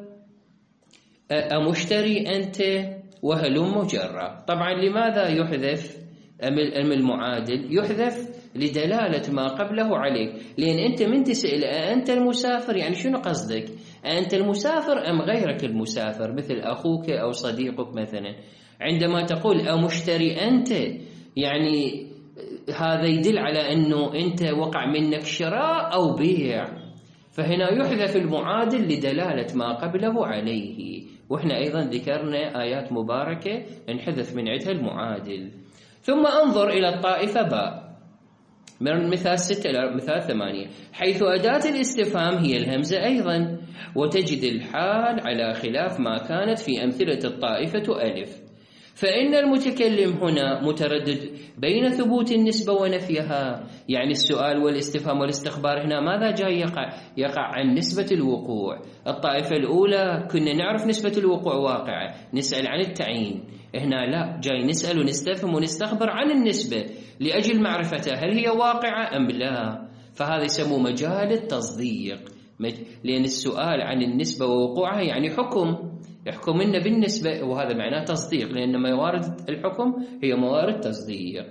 أمشتري أنت، وهلم جرا. طبعا لماذا يحذف أم المعادل؟ يحذف لدلالة ما قبله عليك، لأن أنت من تسأل أنت المسافر يعني شنو قصدك؟ أنت المسافر أم غيرك المسافر مثل أخوك أو صديقك مثلا. عندما تقول أمشتري أنت يعني هذا يدل على أنه أنت وقع منك شراء أو بيع، فهنا يحذف المعادل لدلالة ما قبله عليه. وإحنا أيضا ذكرنا آيات مباركة انحذف من عندها المعادل. ثم انظر إلى الطائفة باء. من مثال ستة إلى مثال ثمانية، حيث أداة الاستفهام هي الهمزة أيضا، وتجد الحال على خلاف ما كانت في أمثلة الطائفة ألف. فإن المتكلم هنا متردد بين ثبوت النسبة ونفيها، يعني السؤال والاستفهام والاستخبار هنا ماذا جاي يقع؟ يقع عن نسبة الوقوع. الطائفة الأولى كنا نعرف نسبة الوقوع واقعة، نسأل عن التعيين، هنا لا، جاي نسأل ونستفهم ونستخبر عن النسبة لأجل معرفتها هل هي واقعة أم لا. فهذا يسموه مجال التصديق، لأن السؤال عن النسبة ووقوعها يعني حكم، يحكم لنا بالنسبة، وهذا معناه تصديق، لأن موارد الحكم هي موارد تصديق.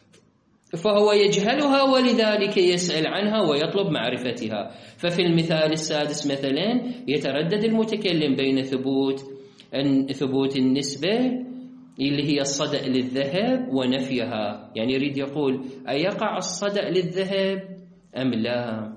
فهو يجهلها ولذلك يسأل عنها ويطلب معرفتها. ففي المثال السادس مثلا يتردد المتكلم بين ثبوت ثبوت النسبة اللي هي الصدأ للذهب ونفيها، يعني يريد يقول أيقع الصدأ للذهب أم لا،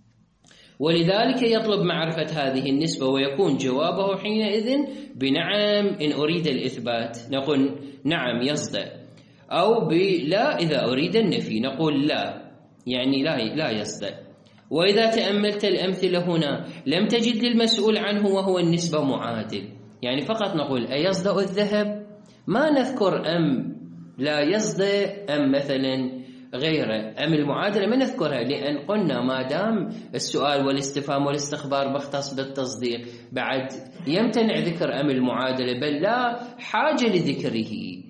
ولذلك يطلب معرفة هذه النسبة، ويكون جوابه حينئذ بنعم إن أريد الإثبات نقول نعم يصدأ، أو بلا إذا أريد النفي نقول لا، يعني لا لا يصدأ. وإذا تأملت الأمثلة هنا لم تجد للمسؤول عنه وهو النسبة معادل، يعني فقط نقول أيصدأ الذهب، ما نذكر أم لا يصدأ أم مثلا غيره، أم المعادلة ما نذكرها، لأن قلنا ما دام السؤال والاستفهام والاستخبار مختص بالتصديق بعد يمتنع ذكر أم المعادلة، بل لا حاجة لذكره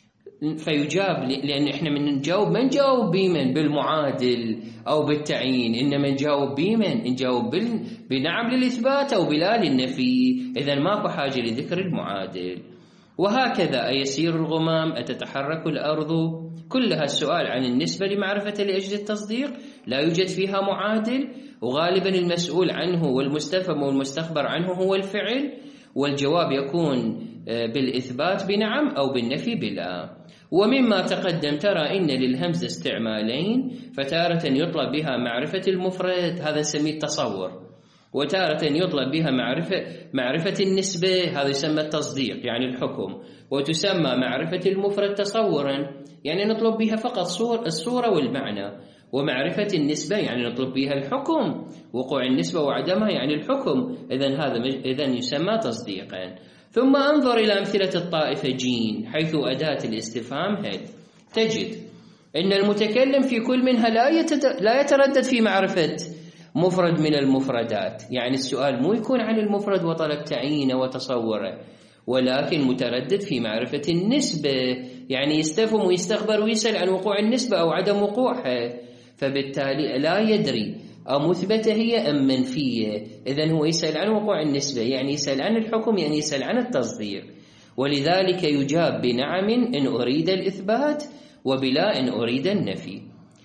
فيجاب، لأن إحنا من نجاوب ما نجاوب بمن بالمعادل أو بالتعيين، إنما نجاوب بمن نجاوب بنعم للإثبات أو بلا للنفي، إذن ماكو حاجة لذكر المعادل. وهكذا أيسير الغمام، أتتحرك الأرض، كلها السؤال عن النسبة لمعرفة لأجل التصديق لا يوجد فيها معادل، وغالبا المسؤول عنه والمستفهم والمستخبر عنه هو الفعل، والجواب يكون بالإثبات بنعم أو بالنفي بلا. ومما تقدم ترى إن للهمزة استعمالين، فتارة يطلب بها معرفة المفرد، هذا نسميه التصور، وتارة يطلب بها معرفة معرفة النسبة، هذا يسمى التصديق يعني الحكم، وتسمى معرفة المفرد تصورا، يعني نطلب بها فقط صور الصورة والمعنى، ومعرفة النسبة يعني نطلب بها الحكم، وقوع النسبة وعدمها يعني الحكم، إذن هذا إذن يسمى تصديقا. ثم انظر إلى أمثلة الطائفة جين، حيث أداة الاستفهام هل، تجد أن المتكلم في كل منها لا يتردد في معرفة مفرد من المفردات، يعني السؤال مو يكون عن المفرد وطلب تعيينه وتصوره، ولكن متردد في معرفة النسبة، يعني يستفهم ويستخبر ويسأل عن وقوع النسبة أو عدم وقوعها، فبالتالي لا يدري مثبتة هي أم منفية، إذن هو يسأل عن وقوع النسبة، يعني يسأل عن الحكم، يعني يسأل عن التصديق، ولذلك يجاب بنعم إن أريد الإثبات وبلا إن أريد النفي.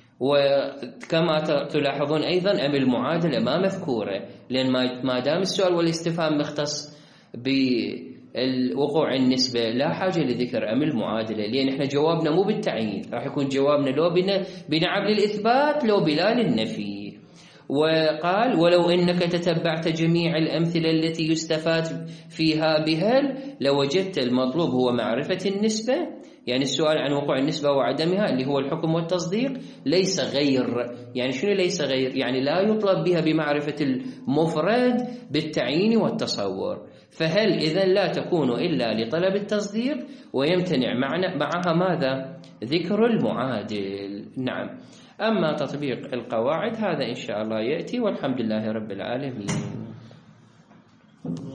وكما تلاحظون أيضا أم المعادلة ما مذكورة، لأن ما دام السؤال والاستفهام مختص بوقوع النسبة لا حاجة لذكر أم المعادلة، لأن احنا جوابنا مو بالتعيين، راح يكون جوابنا لو بنعم للإثبات لو بلا للنفي. وقال ولو إنك تتبعت جميع الأمثلة التي يستفاد فيها بهل لوجدت المطلوب هو معرفة النسبة، يعني السؤال عن وقوع النسبة وعدمها اللي هو الحكم والتصديق، ليس غير. يعني شنو ليس غير؟ يعني لا يطلب بها بمعرفة المفرد بالتعيين والتصور، فهل إذن لا تكون إلا لطلب التصديق، ويمتنع معها ماذا؟ ذكر المعادل. نعم. أما تطبيق القواعد هذا إن شاء الله يأتي، والحمد لله رب العالمين.